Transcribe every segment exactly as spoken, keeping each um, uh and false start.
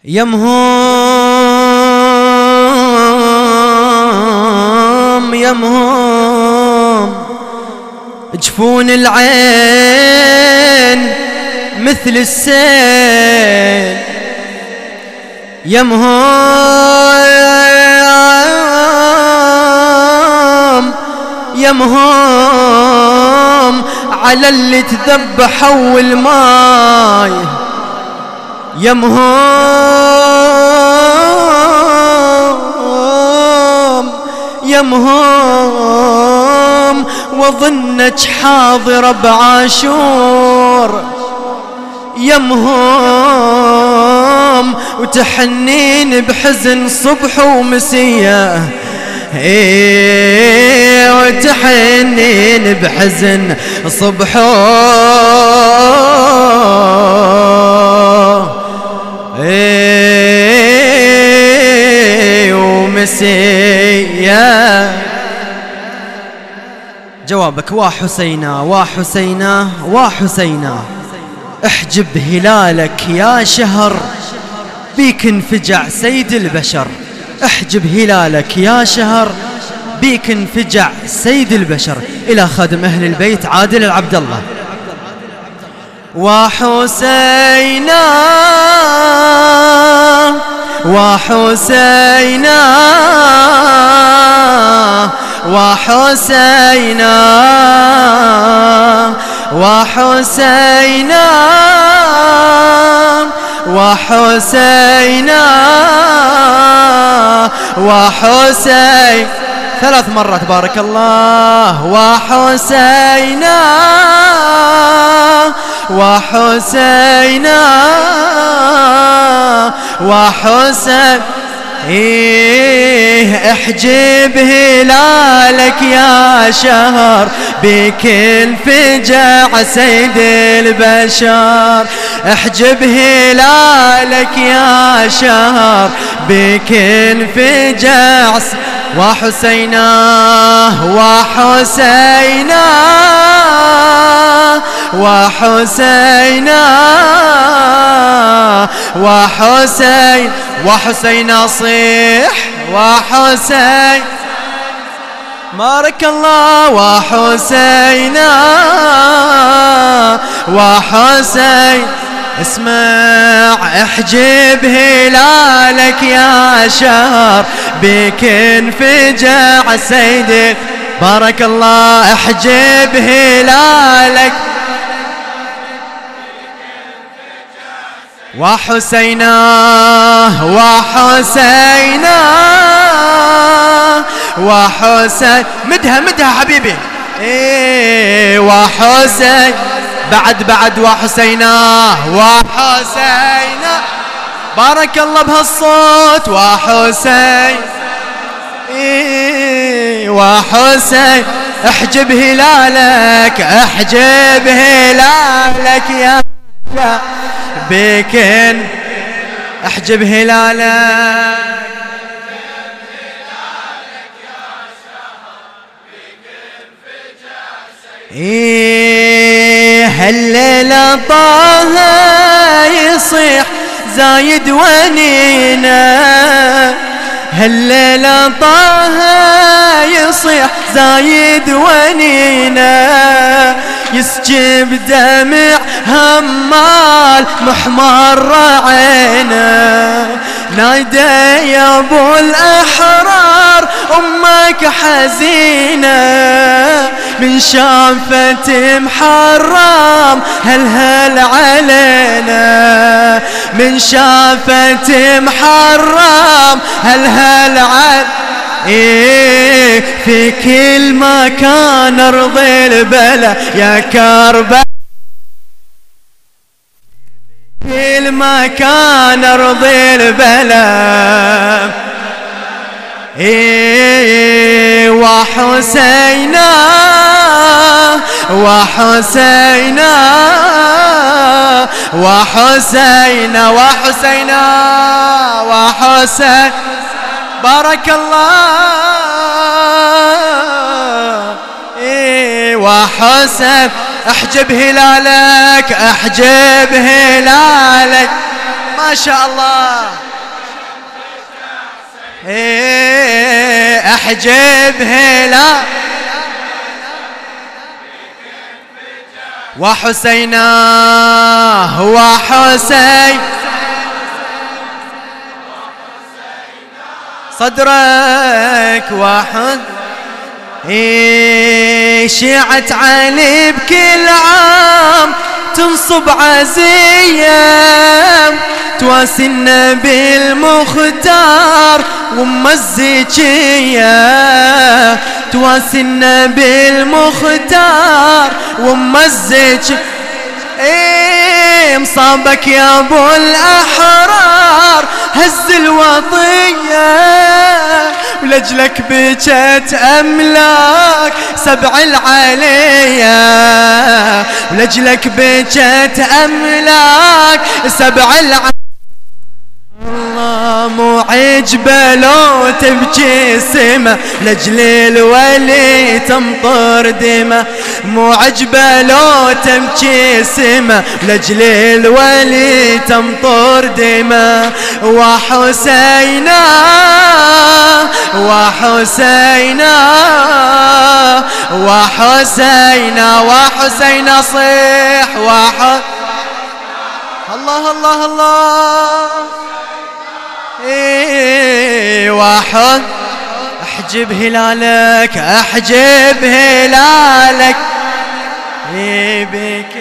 يمهم يمهم جفون العين مثل السيل، يمهم يمهم على اللي تذبحوا الماي، يمهم يمهم وظنك حاضر بعاشور، يمهم وتحنين بحزن صبح ومسية، ايه وتحنين بحزن صبح ايه ومسية. جوابك وحسينا وحسينا وحسينا، احجب هلالك يا شهر بيك انفجع سيد البشر، احجب هلالك يا شهر بيك انفجع سيد البشر. إلى خادم أهل البيت عادل العبد الله. وحسينا وحسينا وحسينا وحسينا وحسينا وحسين، ثلاث مرات بارك الله. وحسينا وحسينا وحسين، إيه احجب هلالك يا شهر بك انفجع سيد البشر، احجب هلالك يا شهر بك انفجع. وحسينا وحسينا وحسينا وحسين وحسينا صيح وحسين بارك الله. وحسينا وحسين اسمع احجب هلالك يا شهر بك انفجع سيدي بارك الله. احجب هلالك وحسينا وحسينا وحسين، مدها مدها حبيبي. ايه وحسين بعد بعد وحسينا وحسينا بارك الله بهالصوت. وحسين إيه وحسين احجب هلالك احجب هلالك يا بكن احجب هلالك إيه هالليلة طه يصيح زايد ونينا، هالليلة طه يصيح زايد ونينا، يسجب دمع همال محمر عينا، نايدة يا ابو الاحرار امك حزينة، من شافت محرم هل هل علينا، من شافت محرم هل هل علينا. إيه في كل مكان ارضي البلا يا كربلاء، كل مكان ارضي البلا. إيه وحسينا وحسينا وحسينا وحسينا وحسين بارك الله. إيه وحسين احجب هلالك احجب هلالك ما شاء الله. إيه احجب هلال وحسيناه وحسين صدرك وحد. إيه شيعة علي بكل عام تنصب عزية تواسي النبي المختار وام الزكية تواسي النبي المختار وام الزكية. ايه مصابك يا ابو الاحرار هز الوطية ولجلك بجت املاك سبع العلية ولجلك بجت املاك سبع العلية. الله مو عجبه لو تبكي السما لجل الولي تمطر دمه مو عجبه لو تبكي السما لجل الولي تمطر دمه. وحسينا وحسينا وحسينا وحسينا صيح وح الله الله الله. إيه واحد احجب هلالك احجب هلالك. إيه بك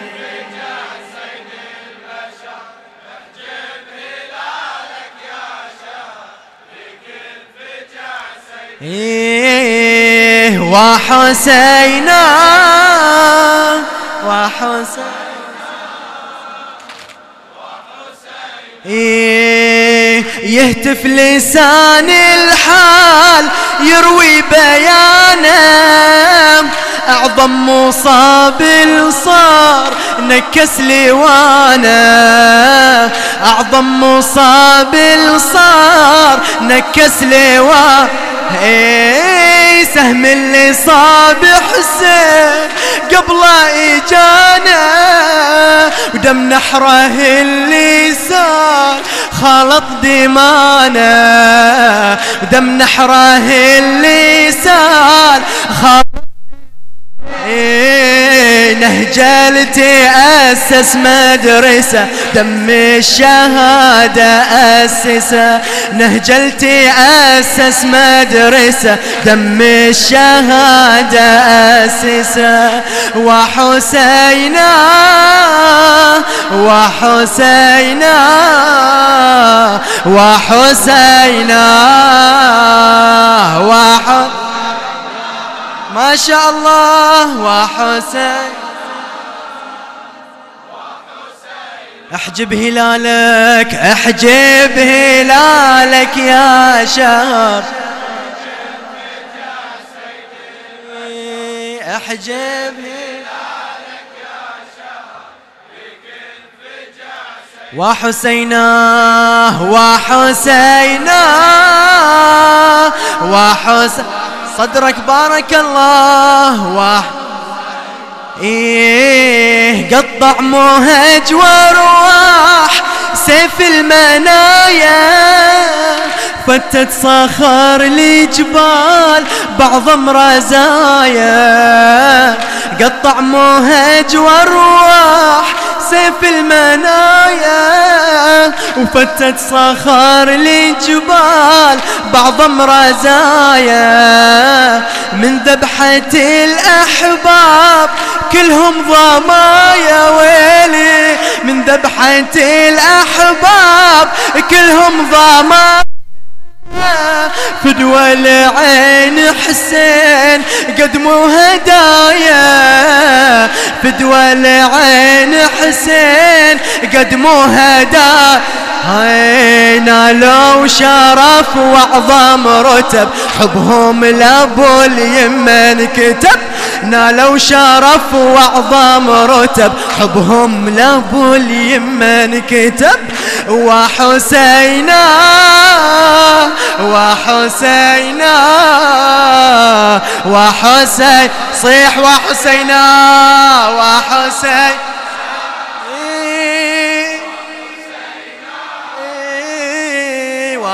إيه وحسينا وحسين إيه يهتف لسان الحال يروي بيانه أعظم مصاب صار نكس لوانا أعظم مصاب صار نكس لوانا. إيه سهم اللي صاب حسين قبل إجانا ودم نحره اللي صار خلط دمانا ودم نحره اللي صار خلط. إيه نهجلتي أسس مدرسة دم الشهادة أسسة نهجلتي أسس مدرسة دم الشهادة أسسة. وحسينا وحسينا وحسينا وحسينا ما شاء الله. وحسين احجب هلالك احجب هلالك يا شهر احجب هلالك يا شهر وحسيناه وحسيناه وحسين صدرك بارك الله. وح إيه قطع مهج وارواح سيف المنايا فتت صخر لجبال بعض رزايا قطع مهج وارواح سيف المنايا وفتت صخر لجبال بعض رزايا من ذبحة الأحباب كلهم ضمايا ويلي من ذبحة الأحباب كلهم ضمايا. فدوى العين حسين قدموا هدايا فدوى العين حسين قدموا هدايا. نالوا شرف واعظم رتب حبهم لابو اليمن كتب نالوا شرف واعظم رتب حبهم لابو اليمن كتب. وحسينا وحسينا وحسين صيح وحسينا وحسين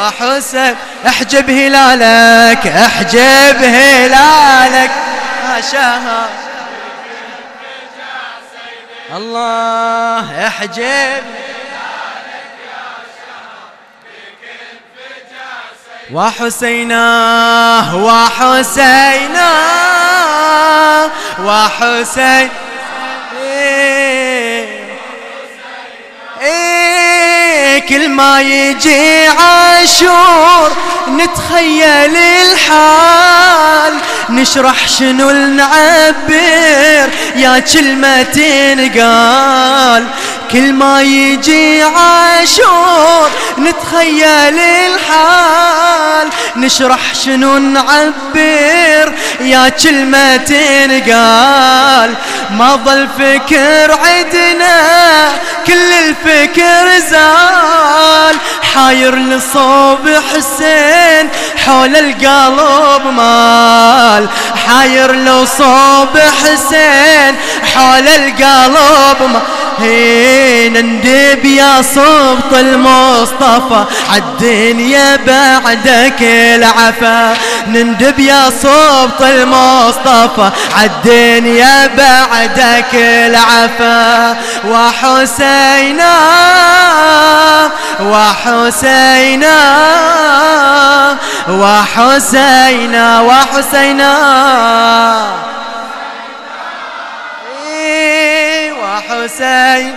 وحسين احجب هلالك احجب هلالك يا شهر الله احجب وحسينا وحسينا وحسين إيه كل ما يجي عاشور نتخيل الحال نشرح شنو نعبر يا كلمة تنقال كل ما يجي عاشور نتخيل الحال نشرح شنو نعبر يا كلمة تنقال ما ظل فكر عدنا كل الفكر زال حاير لصوب حسين حول القلب مال حاير لصوب حسين حول القلب مال نندب يا صوت المصطفى عالدنيا بعدك العفا نندب يا صوت المصطفى عالدنيا بعدك العفا وحسينا وحسينا وحسينا وحسينا وحسين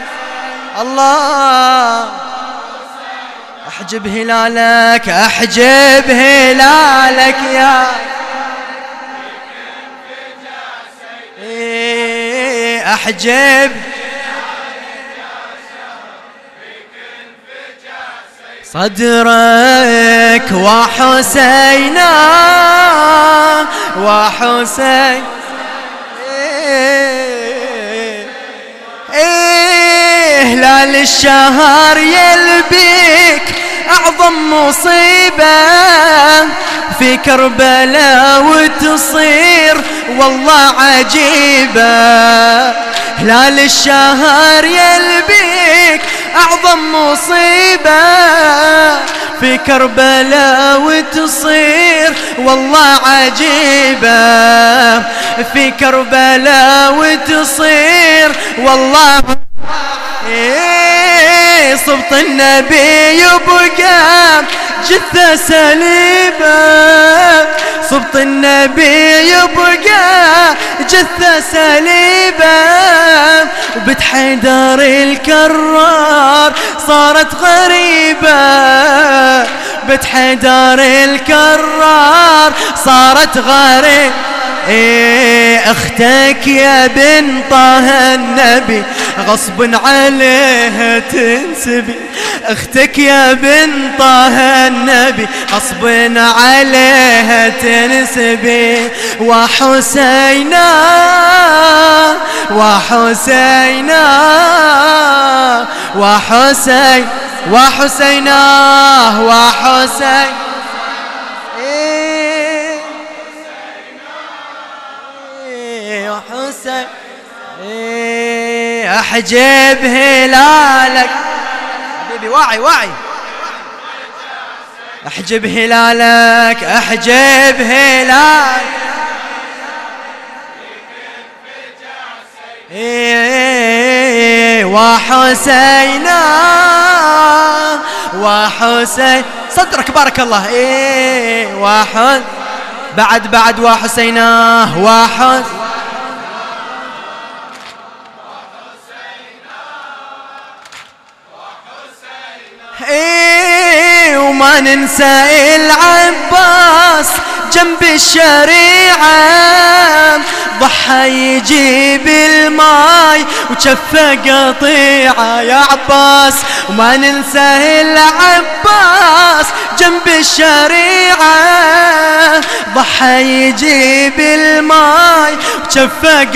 الله احجب هلالك احجب هلالك يا احجب صدرك وحسينا وحسين هلال الشهر يلبيك أعظم مصيبة في كربلاء وتصير والله عجيبة هلال الشهر يلبيك أعظم مصيبة في كربلاء وتصير والله عجيبة في كربلاء وتصير والله إيه صبط النبي يبقى جثة سليبة صبط النبي يبقى جثة سليبة وبنت حيدر الكرار صارت غريبة بنت حيدر الكرار صارت غريبة إيه اختك يا بن طه النبي غصب عليها تنسبي اختك يا بن طه النبي غصب عليها تنسبي وحسينا وحسينا وحسين وحسينا وحسين وحسين احجب هلالك حبيبي واعي واعي احجب هلالك احجب هلالك وحسينا وحسين صدرك بارك الله ايه وحسين بعد بعد وحسينا وحسين ايه وما ننسى العباس جنب الشريعة ضحى يجيب الماي وشفى قطيعة يا عباس وما ننسى العباس جنب الشريعة ضحى يجيب الماي وشفى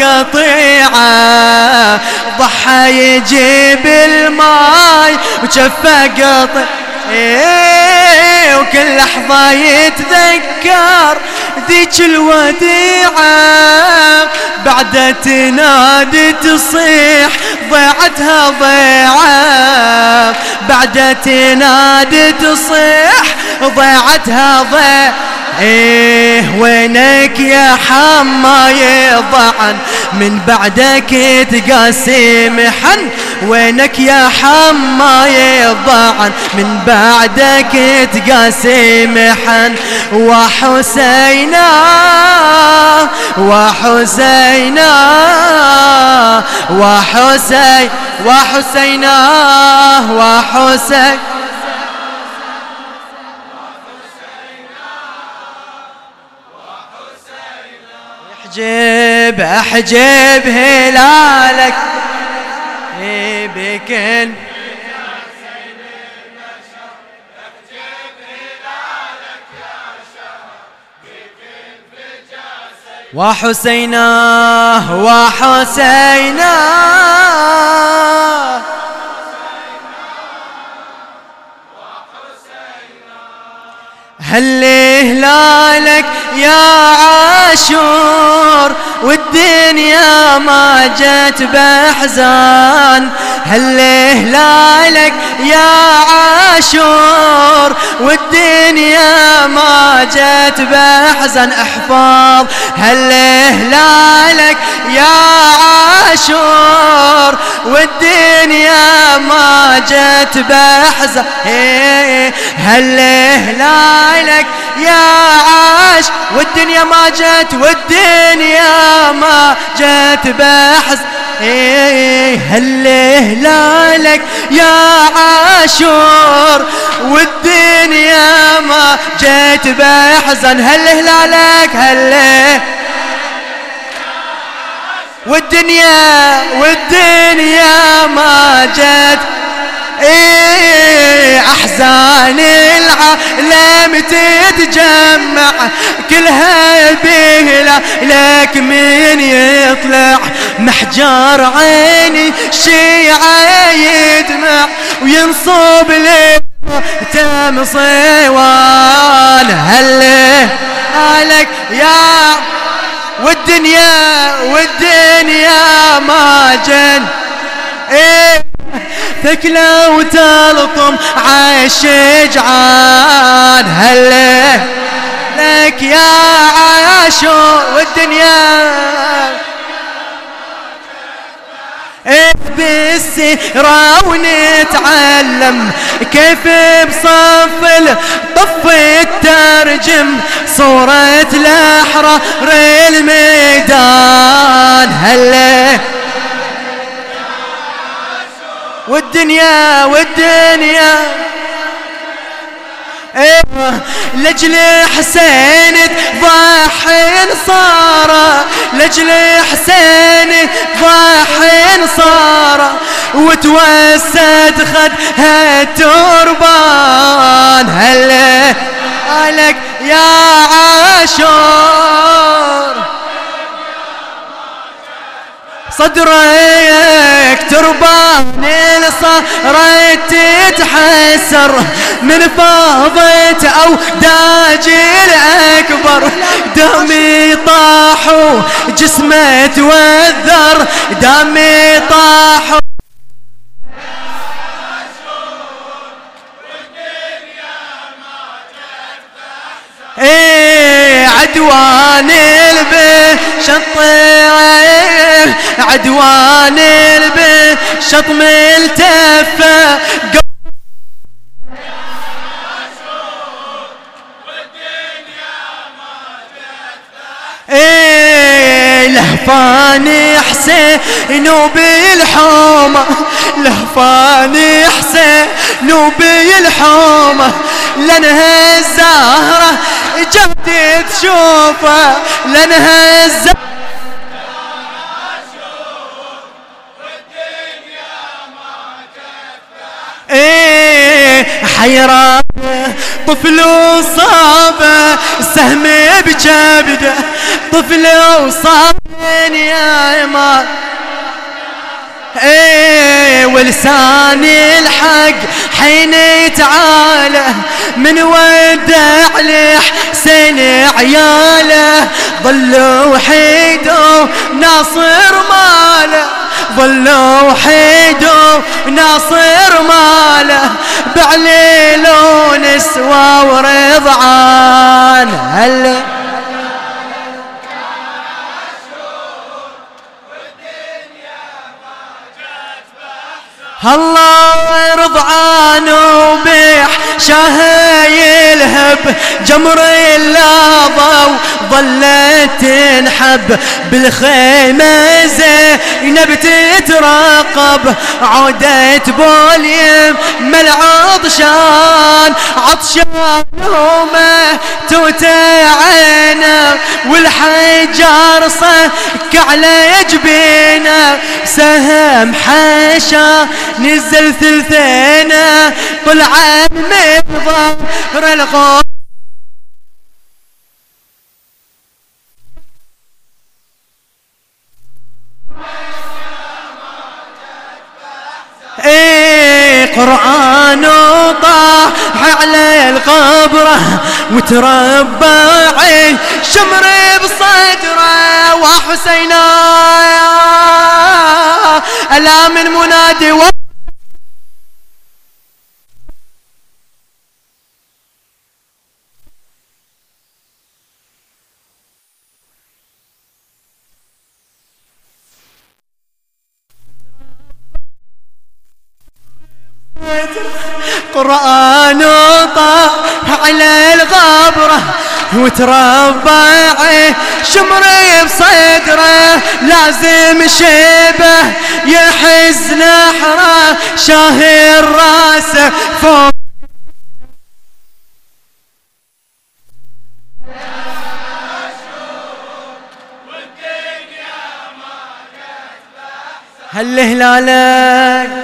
قطيعة ضحى يجيب الماي وشفى قطيعة إيه وكل لحظة يتذكر ذيك الوديعة بعد تنادي تصيح ضيعتها ضيعة بعد تنادي تصيح ضيعتها ضيع. ايه وينك يا حماي ضعن من بعدك تقاسي محن. وينك يا حماي ضعن من بعدك تقاسي محن. وحسينا وحسينا وحسين وحسينا وحسين. احجب احجب هلالك بكن وحسينا وحسينا هل هلالك يا عاشور والدنيا ما جت بأحزان. هل هلالك يا عاشور والدنيا ما جت بأحزان. احفظ هل هلالك يا عاشور والدنيا ما جت بأحزان. هل هلالك يا عاش والدنيا ما جت والدنيا ما جت بأحزان. هل هلالك يا عاشور والدنيا ما جت بأحزان. هل هلالك هل والدنيا والدنيا ما جت. ايه احزان العالم تتجمع كلها بهلا لك من يطلع. محجار عيني شيعة يدمع وينصب لي تم صيوان. هل هلك يا والدنيا والدنيا ما جن. ايه ثكلة وتلطم عالشجعان. هل لك يا عاشور والدنيا بالسيرة ونتعلم كيف بصف الطف الترجم صورة الأحرار الميدان. هل والدنيا والدنيا ايه لجل حسين ضحي نصارى. لجل حسين ضحي نصارى وتوسد خدها التربان. هل لك يا عاشور صدرك تربان صارت تتحسر من فاضت أو داج الأكبر. دمي طاحوا جسمه توذر دمي طاحوا. ايه عدوان البشط عدوان البشط ملتفه. ايه لهفاني حسين وبالحومه لهفاني حسين وبالحومه. لانها الزهره جبت تشوفه لانها الزهره ايه حيران طفل وصابه سهم بجبده. طفل وصابه يا ما ايه ولسان الحق حين تعالى من ودع لحسين عياله. ظلوا وحيدوا ناصر ماله ظلوا وحيدوا ناصر ماله. بعليل ونس نسوى ورضعان. هل الله رضعان وبيح شاهي الهب جمر اللابا وظلت تنحب بالخيمة زينب تترقب عودت بوليم مل عطشان عطشان وما توتعنا والحجار صك على جبينا سهم حشا نزل ثلثينا طلع من ظهر الغار ايه قرآن وطاح على القبره وتربع شمر بصدره وحسينا ألا من منادي و قرآن طاح على الغبرة وتربع شمر بصدره لازم شبه يحز نحره شاهر راسه فوق هل هلالك